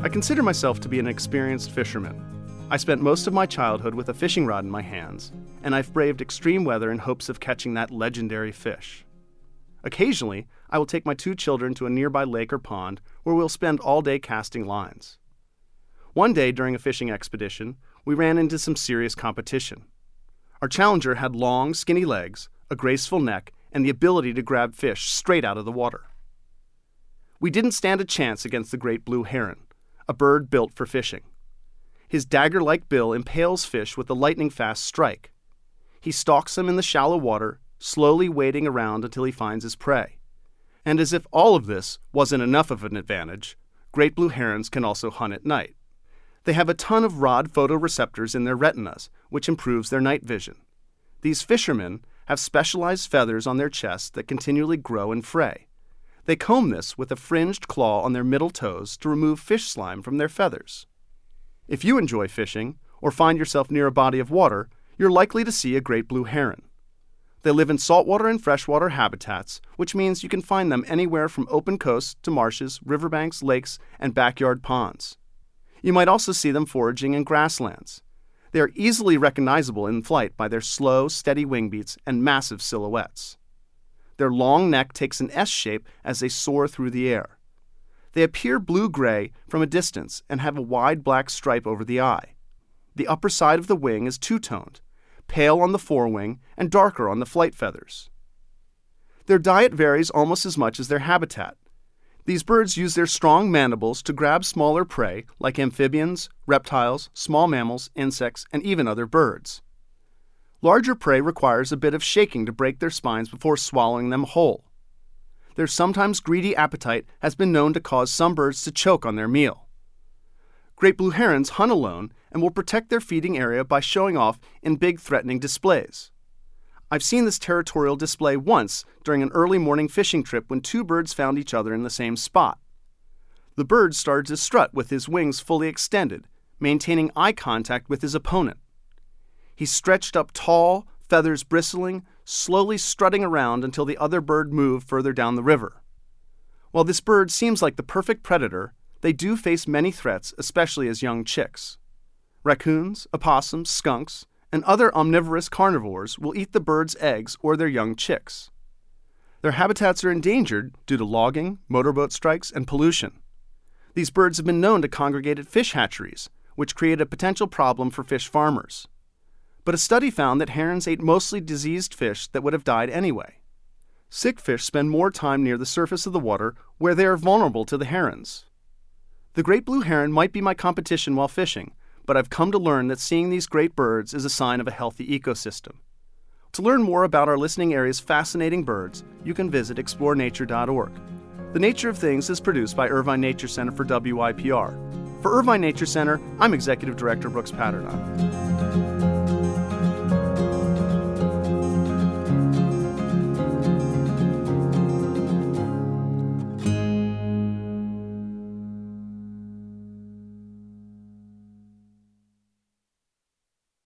I consider myself to be an experienced fisherman. I spent most of my childhood with a fishing rod in my hands, and I've braved extreme weather in hopes of catching that legendary fish. Occasionally, I will take my 2 children to a nearby lake or pond where we'll spend all day casting lines. One day during a fishing expedition, we ran into some serious competition. Our challenger had long, skinny legs, a graceful neck, and the ability to grab fish straight out of the water. We didn't stand a chance against the great blue heron, a bird built for fishing. His dagger-like bill impales fish with a lightning-fast strike. He stalks them in the shallow water, slowly wading around until he finds his prey. And as if all of this wasn't enough of an advantage, great blue herons can also hunt at night. They have a ton of rod photoreceptors in their retinas, which improves their night vision. These fishermen have specialized feathers on their chests that continually grow and fray. They comb this with a fringed claw on their middle toes to remove fish slime from their feathers. If you enjoy fishing, or find yourself near a body of water, you're likely to see a great blue heron. They live in saltwater and freshwater habitats, which means you can find them anywhere from open coasts to marshes, riverbanks, lakes, and backyard ponds. You might also see them foraging in grasslands. They are easily recognizable in flight by their slow, steady wing beats and massive silhouettes. Their long neck takes an S shape as they soar through the air. They appear blue-gray from a distance and have a wide black stripe over the eye. The upper side of the wing is two-toned, pale on the forewing and darker on the flight feathers. Their diet varies almost as much as their habitat. These birds use their strong mandibles to grab smaller prey like amphibians, reptiles, small mammals, insects, and even other birds. Larger prey requires a bit of shaking to break their spines before swallowing them whole. Their sometimes greedy appetite has been known to cause some birds to choke on their meal. Great blue herons hunt alone and will protect their feeding area by showing off in big threatening displays. I've seen this territorial display once during an early morning fishing trip when 2 birds found each other in the same spot. The bird started to strut with his wings fully extended, maintaining eye contact with his opponent. He stretched up tall, feathers bristling, slowly strutting around until the other bird moved further down the river. While this bird seems like the perfect predator, they do face many threats, especially as young chicks. Raccoons, opossums, skunks, and other omnivorous carnivores will eat the bird's eggs or their young chicks. Their habitats are endangered due to logging, motorboat strikes, and pollution. These birds have been known to congregate at fish hatcheries, which create a potential problem for fish farmers. But a study found that herons ate mostly diseased fish that would have died anyway. Sick fish spend more time near the surface of the water where they are vulnerable to the herons. The great blue heron might be my competition while fishing, but I've come to learn that seeing these great birds is a sign of a healthy ecosystem. To learn more about our listening area's fascinating birds, you can visit explorenature.org. The Nature of Things is produced by Irvine Nature Center for WIPR. For Irvine Nature Center, I'm Executive Director Brooks Patternot.